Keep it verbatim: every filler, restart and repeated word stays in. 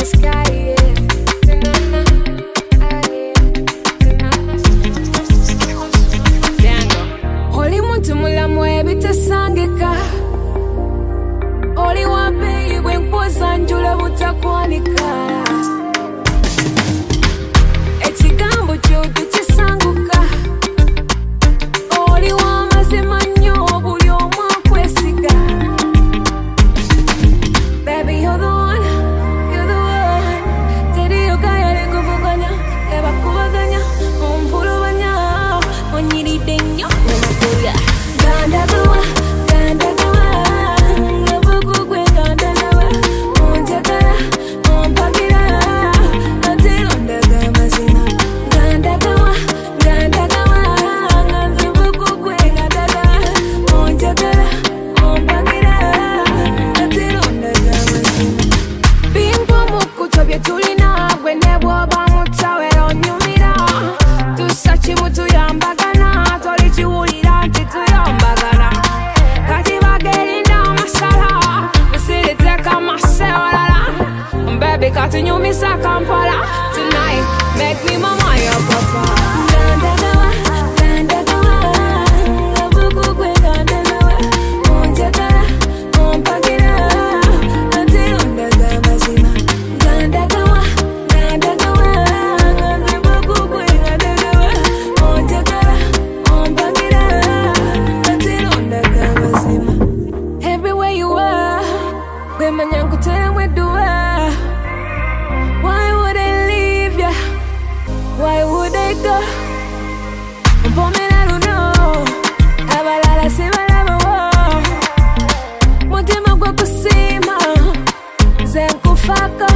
the sky, yeah. Oli muntu mulamu ebitasangika, oli wambeyi bwenkwoza njula butakwanika, ekigambo kyo tekisanguka, oli w'amazima nnyo buli omu akwesiga. Baby, you're the one, you're the one. Teri yogayale kubuganya, ebakubaganya, ompulubanya, onyiridde nnyo nemakuya. Gandagawa, gandagawa, ngabugugwe gandagawa, onjagala, ompagira, ate ondaga amazima. Gandagawa, gandagawa, ngabugugwe gandagawa, onjagala, ompagira, ate ondaga amazima. Bimpa mu kkuto bye tulina, gwe ne bw'oba mutawera onyumira. Tussa kimu tuyambagana, toli kiwulira nti tuyambagana. Kati bagerinda amasala, nsiriteka mase walala. Baby, kati nyumisa Kampala. Tonight, make me mama your papa. Gandagawa, gandagawa, ngabugugwe gandagawa, onjagala, ompagira, ate ondaga amazima. Gandagawa, gandagawa, ngabugugwe gandagawa, onjagala, ompagira, ate ondaga amazima. Everywhere you are, gwemanya nkutera wedduwa. Why would I leave ya? Why would I go? Mpomera luno, abalala sibalabawo. Mutima gwa kusima, nze nkufako.